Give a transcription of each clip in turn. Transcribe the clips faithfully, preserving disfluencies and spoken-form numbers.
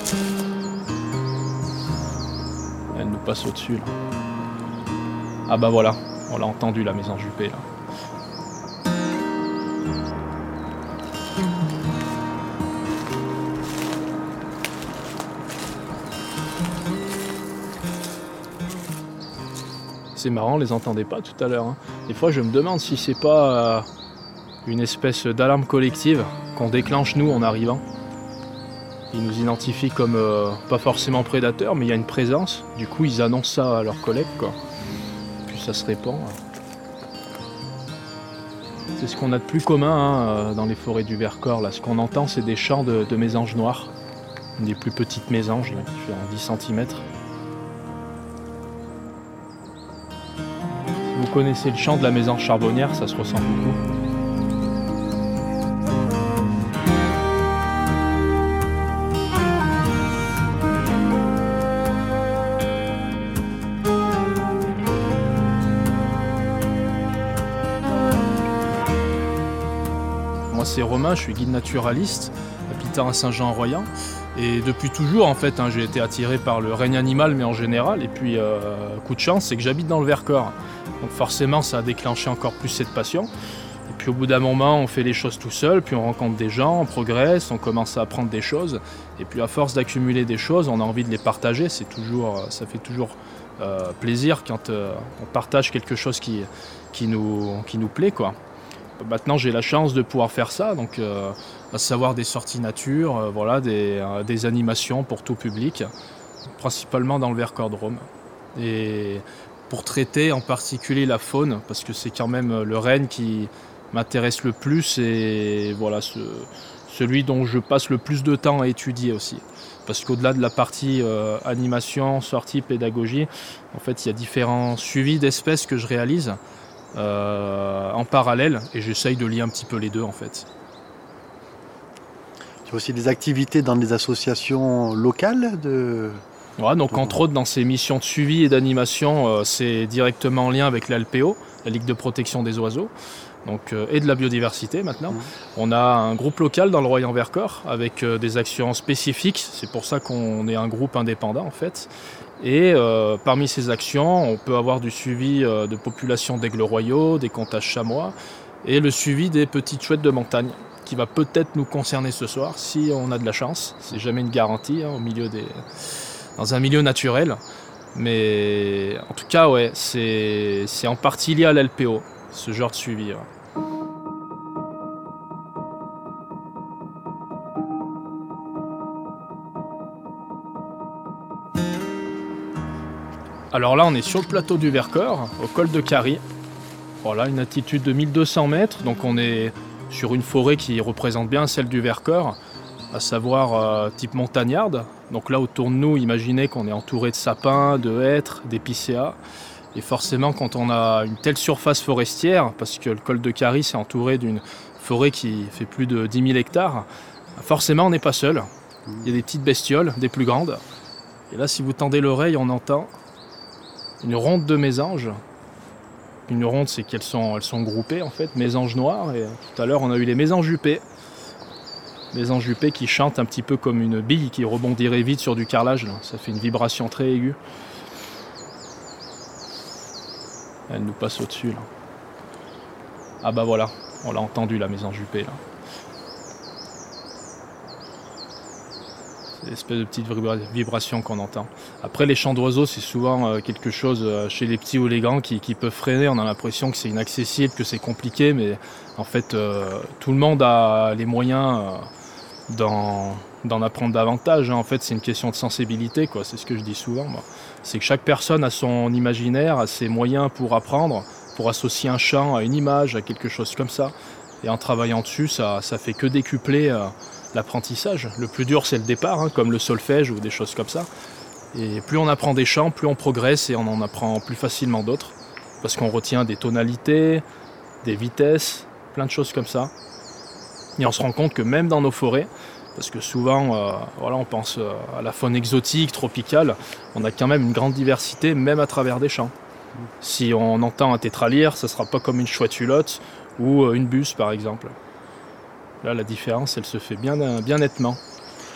Elle nous passe au-dessus là. Ah bah voilà, on l'a entendu la maison Juppé là. C'est marrant, on les entendait pas tout à l'heure. Hein. Des fois je me demande si c'est pas euh, une espèce d'alarme collective qu'on déclenche nous en arrivant. Ils nous identifient comme euh, pas forcément prédateurs, mais il y a une présence. Du coup, ils annoncent ça à leurs collègues, quoi. Puis ça se répand. C'est ce qu'on a de plus commun hein, dans les forêts du Vercors. Là. Ce qu'on entend, c'est des chants de, de mésanges noirs. Une des plus petites mésanges, là, qui fait en dix centimètres. Si vous connaissez le chant de la mésange charbonnière, ça se ressemble beaucoup. Moi c'est Romain, je suis guide naturaliste, habitant à Saint-Jean-en-Royans. Et depuis toujours en fait, hein, j'ai été attiré par le règne animal mais en général. Et puis euh, coup de chance, c'est que j'habite dans le Vercors. Donc forcément ça a déclenché encore plus cette passion. Et puis au bout d'un moment on fait les choses tout seul, puis on rencontre des gens, on progresse, on commence à apprendre des choses. Et puis à force d'accumuler des choses, on a envie de les partager. C'est toujours, ça fait toujours euh, plaisir quand euh, on partage quelque chose qui, qui, nous, qui nous plaît, quoi. Maintenant j'ai la chance de pouvoir faire ça, donc euh, à savoir des sorties nature, euh, voilà, des, euh, des animations pour tout public, principalement dans le Vercors Drôme. Et pour traiter en particulier la faune, parce que c'est quand même le règne qui m'intéresse le plus et voilà, ce, celui dont je passe le plus de temps à étudier aussi. Parce qu'au-delà de la partie euh, animation, sortie, pédagogie, en fait il y a différents suivis d'espèces que je réalise. Euh, en parallèle et j'essaye de lier un petit peu les deux en fait. Tu as aussi des activités dans des associations locales de... Ouais, donc entre autres dans ces missions de suivi et d'animation, euh, c'est directement en lien avec l'A L P O, la Ligue de protection des oiseaux, donc, euh, et de la biodiversité maintenant. Mmh. On a un groupe local dans le Royan Vercors avec euh, des actions spécifiques, c'est pour ça qu'on est un groupe indépendant en fait. Et euh, parmi ces actions, on peut avoir du suivi euh, de populations d'aigles royaux, des comptages chamois, et le suivi des petites chouettes de montagne, qui va peut-être nous concerner ce soir, si on a de la chance. C'est jamais une garantie, hein, au milieu des... dans un milieu naturel. Mais en tout cas, ouais, c'est, c'est en partie lié à l'A L P O, ce genre de suivi. Ouais. Alors là, on est sur le plateau du Vercors, au col de Carie. Voilà, une altitude de mille deux cents mètres, donc on est sur une forêt qui représente bien celle du Vercors, à savoir euh, type montagnarde. Donc là, autour de nous, imaginez qu'on est entouré de sapins, de hêtres, d'épicéas. Et forcément, quand on a une telle surface forestière, parce que le col de Carie, c'est entouré d'une forêt qui fait plus de dix mille hectares, forcément, on n'est pas seul. Il y a des petites bestioles, des plus grandes. Et là, si vous tendez l'oreille, on entend une ronde de mésanges. Une ronde, c'est qu'elles sont, elles sont groupées en fait, mésanges noirs. Et tout à l'heure, on a eu les mésanges juppées. Mésanges juppées qui chantent un petit peu comme une bille qui rebondirait vite sur du carrelage. Là. Ça fait une vibration très aiguë. Elle nous passe au-dessus. Là. Ah bah voilà, on l'a entendu la mésange juppée là. C'est l'espèce de petite vibration qu'on entend. Après, les chants d'oiseaux, c'est souvent quelque chose chez les petits ou les grands qui, qui peuvent freiner. On a l'impression que c'est inaccessible, que c'est compliqué, mais en fait, euh, tout le monde a les moyens euh, d'en, d'en apprendre davantage. Hein. En fait, c'est une question de sensibilité, quoi. C'est ce que je dis souvent, moi. C'est que chaque personne a son imaginaire, a ses moyens pour apprendre, pour associer un chant à une image, à quelque chose comme ça. Et en travaillant dessus, ça, ça fait que décupler euh, l'apprentissage. Le plus dur, c'est le départ, hein, comme le solfège ou des choses comme ça. Et plus on apprend des chants, plus on progresse et on en apprend plus facilement d'autres. Parce qu'on retient des tonalités, des vitesses, plein de choses comme ça. Et on se rend compte que même dans nos forêts, parce que souvent, euh, voilà, on pense euh, à la faune exotique, tropicale, on a quand même une grande diversité, même à travers des champs. Si on entend un tétralyre, ça ne sera pas comme une chouette hulotte ou une buse, par exemple. Là, la différence, elle se fait bien, bien nettement.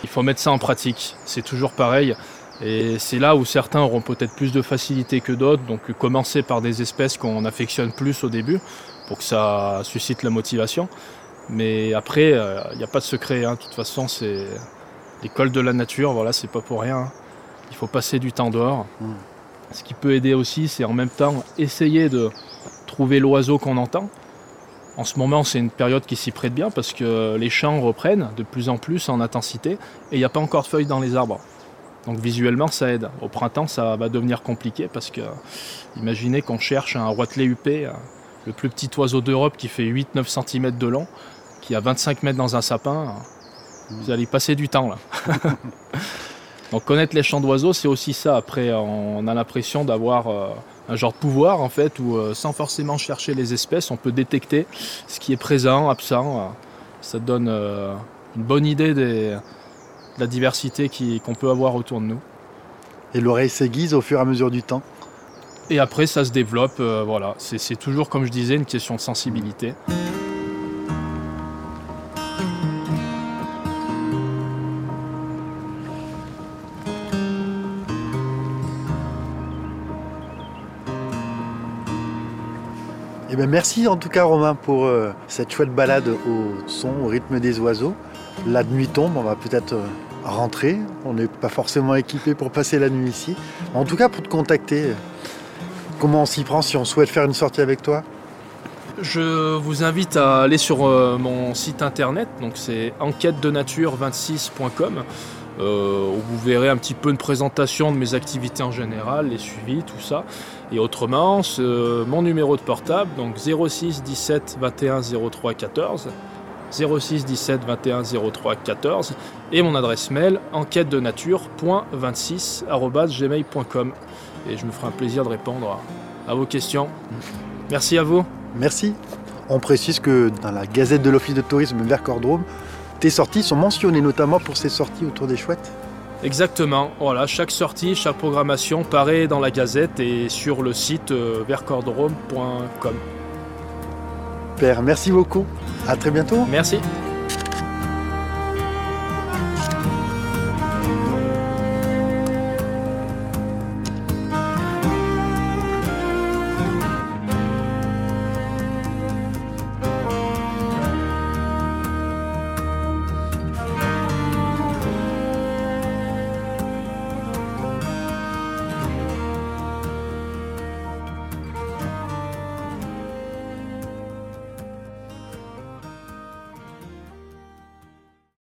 Il faut mettre ça en pratique, c'est toujours pareil. Et c'est là où certains auront peut-être plus de facilité que d'autres, donc commencer par des espèces qu'on affectionne plus au début, pour que ça suscite la motivation. Mais après, il euh, n'y a pas de secret, hein. De toute façon, c'est l'école de la nature, voilà, c'est pas pour rien, hein. Il faut passer du temps dehors. Mmh. Ce qui peut aider aussi, c'est en même temps essayer de trouver l'oiseau qu'on entend. En ce moment, c'est une période qui s'y prête bien parce que les chants reprennent de plus en plus en intensité et il n'y a pas encore de feuilles dans les arbres. Donc visuellement, ça aide. Au printemps, ça va devenir compliqué parce que imaginez qu'on cherche un roitelet huppé, le plus petit oiseau d'Europe qui fait huit à neuf centimètres de long, qui a vingt-cinq mètres dans un sapin. Vous allez y passer du temps là. Donc connaître les chants d'oiseaux, c'est aussi ça. Après, on a l'impression d'avoir euh, un genre de pouvoir en fait, où euh, sans forcément chercher les espèces, on peut détecter ce qui est présent, absent. Euh, ça donne euh, une bonne idée des, de la diversité qui, qu'on peut avoir autour de nous. Et l'oreille s'aiguise au fur et à mesure du temps. Et après, ça se développe. Euh, voilà, c'est, c'est toujours, comme je disais, une question de sensibilité. Eh bien, merci en tout cas Romain pour euh, cette chouette balade au son, au rythme des oiseaux. La nuit tombe, on va peut-être euh, rentrer. On n'est pas forcément équipé pour passer la nuit ici. En tout cas, pour te contacter, euh, comment on s'y prend si on souhaite faire une sortie avec toi? Je vous invite à aller sur euh, mon site internet, donc c'est enquête de nature vingt-six point com. Euh, où vous verrez un petit peu une présentation de mes activités en général, les suivis, tout ça. Et autrement, c'est mon numéro de portable, donc zéro six dix-sept vingt et un zéro trois quatorze, zéro six dix-sept vingt et un zéro trois quatorze, et mon adresse mail enquête de nature point vingt-six arobase gmail point com. Et je me ferai un plaisir de répondre à, à vos questions. Merci à vous. Merci. On précise que dans la Gazette de l'Office de tourisme Vercors-Drôme, tes sorties sont mentionnées notamment pour ces sorties autour des chouettes. Exactement, voilà, chaque sortie, chaque programmation paraît dans la Gazette et sur le site euh, vercors drôme point com. Père, merci beaucoup. À très bientôt. Merci.